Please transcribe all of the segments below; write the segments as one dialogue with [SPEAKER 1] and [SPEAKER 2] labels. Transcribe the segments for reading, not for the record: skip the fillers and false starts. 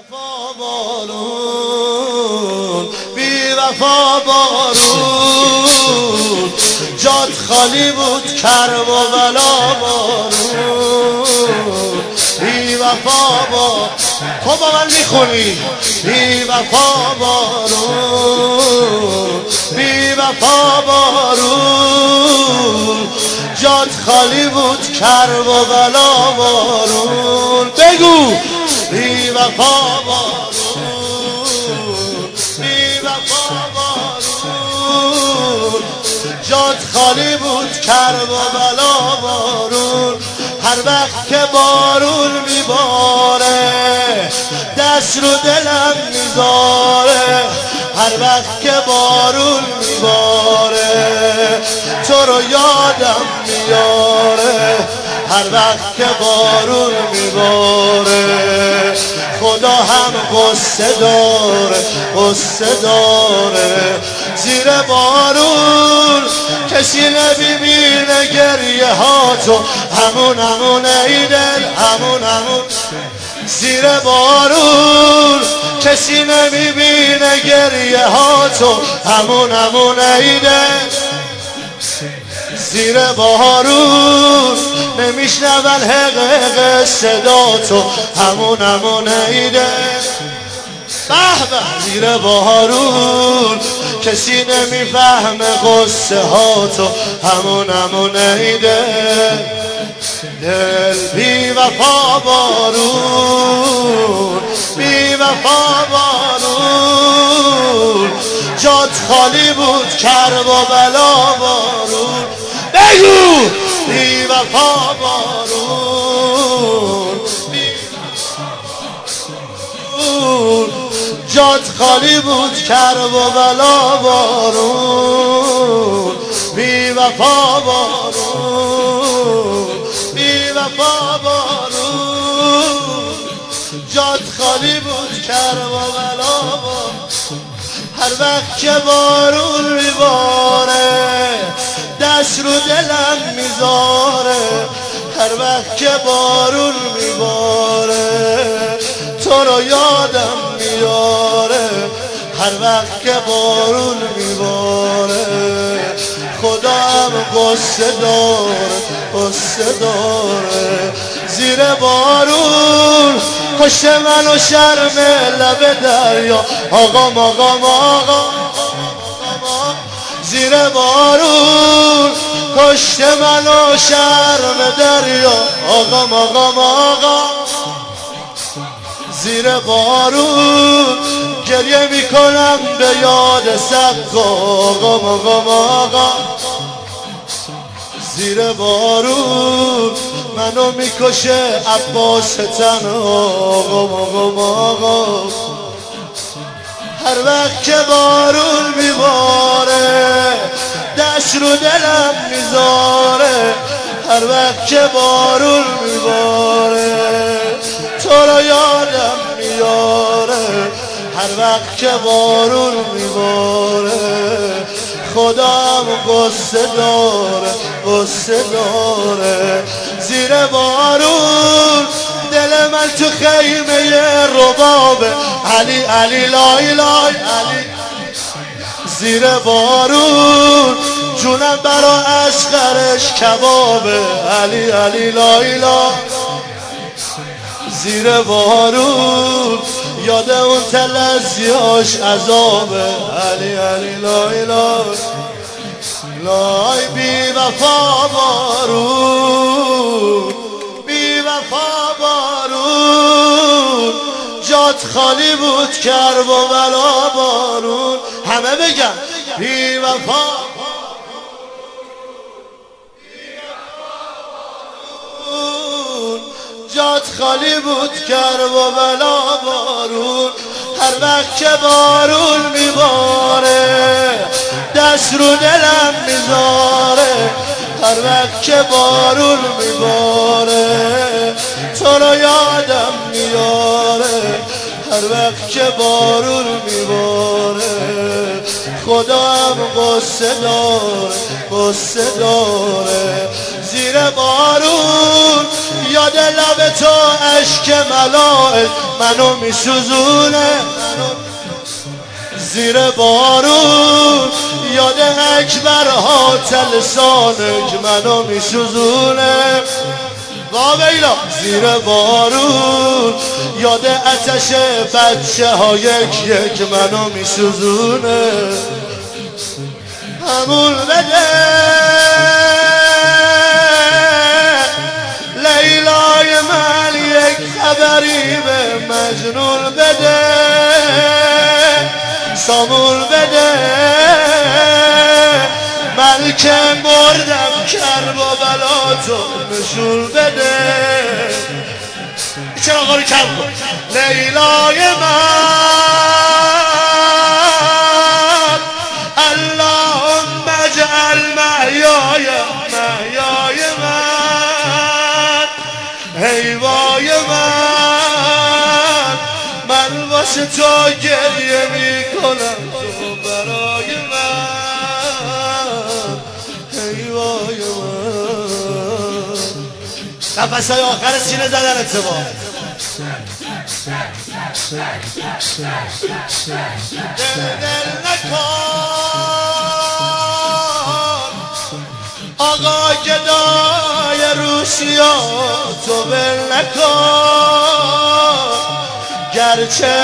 [SPEAKER 1] وفا بارون، بی وفا بارون، جات خالی بود کرب و بلا بارون، بی وفا بارون. تو با من میخونی بی وفا بارون، بی وفا بارون، جات خالی بود کرب و بلا بارون. بگو بی وفا بارون، بی وفا بارون، جات خالی بود کرب و بلا بارون. هر وقت که بارون میباره دست رو دلم میذاره، هر وقت که بارون میباره تو رو یادم میاره، هر وقت که بارون میباره خدا هم قصه داره، قصه داره. زیر بارون کسی نمیبینه گریه ها تو، همون ای دل، همون. زیر بارون کسی نمیبینه گریه ها تو، همون ای دل. زیر بارون نمیشنون حقیق صدا تو، همون ای دل. زیر بارون کسی نمیفهمه قصه ها تو، همون ای دل. دل بی وفا بارون، بی وفا بارون، جات خالی بود کرب و بلا بارون. بگو بی وفا بارون، بی وفا بارون، جات خالی بود کرب و بلا بارون، بی وفا بارون، بی وفا بارون، جات خالی بود کرب و بلا بارون. هر وقت که بارون میباره دست رو دلم میذاره، هر وقت که بارون میباره تو رو یادم میاره، هر وقت که بارون میباره خدا هم قصه داره، قصه داره. زیر بارون کشته من و شرم لب دریا، آقام. زیر بارون کشته من و شرم دریا، آقام. زیر بارون گریه میکنم به یاد سقا، آقام. زیر بارون منو میکشه عباس تنها، آقام. هر وقت که بارون میباره دست رو دلم میذاره، هر وقت که بارون میباره تو رو یادم میاره، هر وقت که بارون میباره خدا هم قصه داره، قصه داره. زیر بارون دل من تو خیمه ربابه، علی لای علی. زیر بارون جونم برا اصغرش کبابه، علی لای. زیر بارون یاد اون تلزیاش عذابه، علی لای. بی وفا بارون، بی وفا بارون، جات خالی بود کرب و بلا بارون. همه بگن بی وفا، جات خالی بود کرب و بلا بارون. هر وقت که بارون میباره دست رو دلم میذاره، هر وقت که بارون میباره تو رو یادم میاره، هر وقت که بارون میباره خدا هم قصه داره، قصه داره. زیر بارون یاد لب تو اشک ملائک منو میسوزونه زیر بارون یاد اکبرها تلسانک منو میسوزونه ویلا زیر بارون یاد آتش بچه ها یک منو میسوزونه همون بده لیلای من یک خبری به مجنون بده سامون بده من که مردم کرب و بلا تو نشون بده چرا آقا رو کم کن لیلای من اللهم اجعل محیای محیای من حیوای من واسه تو گریه میکنم تو برای من حیوای من نفسهای آخر سینه زدن اتبا دل نکن آقا گدای روسیا تو بل نکن گرچه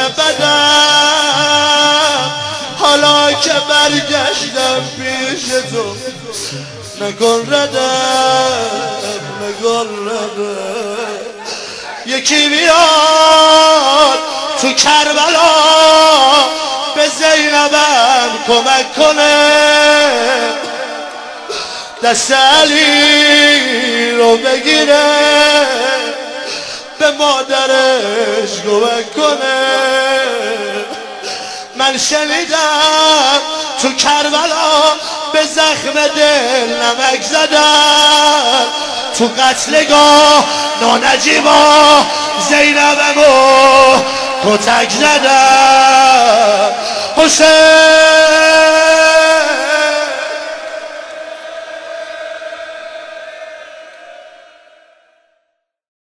[SPEAKER 1] بدم حالا که برگشتم پیش تو نکن ردم نکن ردم یکی بیاد تو کربلا به زینبم کمک کنه دست علی رو بگیره به مادرش کمک کنه من شنیدم تو کربلا به زخم دل نمک زدن تو قتلگاه نانجیبا زینبمو کتک زدن حسین